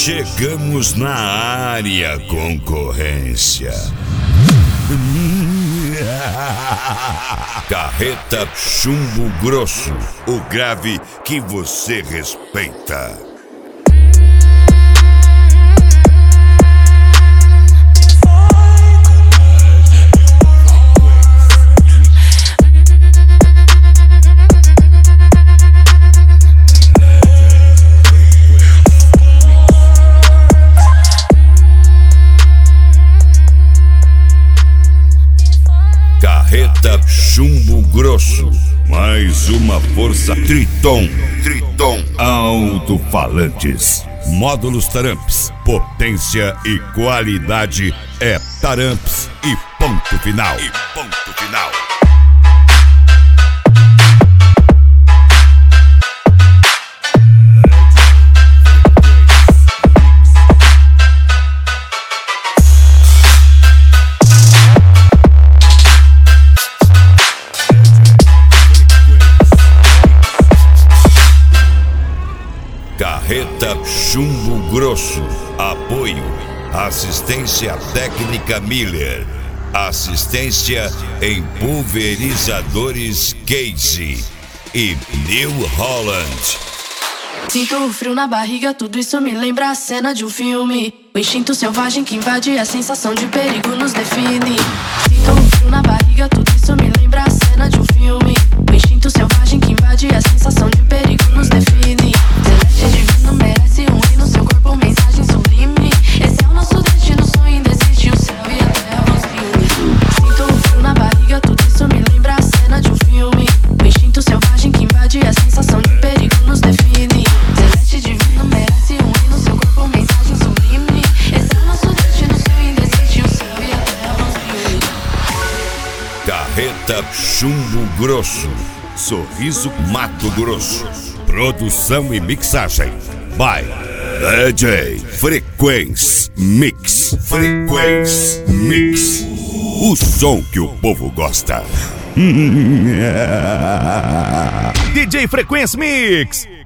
Chegamos na área, concorrência. Carreta Chumbo Grosso, o grave que você respeita. Carreta Chumbo Grosso, mais uma força Triton. Alto-falantes, módulos Taramps, potência e qualidade é Taramps e ponto final. Carreta Chumbo Grosso, apoio, assistência técnica Miller, assistência em pulverizadores Casey e New Holland. Sinto o frio na barriga, tudo isso me lembra a cena de um filme. O instinto selvagem que invade, a sensação de perigo nos define. Sinto o frio na barriga, tudo isso me lembra a cena de um filme. O instinto selvagem que invade, a sensação de perigo nos define. Celeste divino merece um hino, seu corpo mensagem sublime. Esse é o nosso destino, sonho indesiste, o céu e a terra vão se unir. Sinto o frio na barriga, tudo isso me lembra a cena de um filme. O instinto selvagem que invade, a sensação de perigo nos define. Celeste divino merece um hino, seu corpo mensagem sublime. Esse é o nosso destino, sonho indesiste, o céu e a terra vão se unir. Carreta Chumbo Grosso, Sorriso, Mato Grosso. Produção e mixagem by DJ Frequency Mix. O som que o povo gosta. DJ Frequency Mix.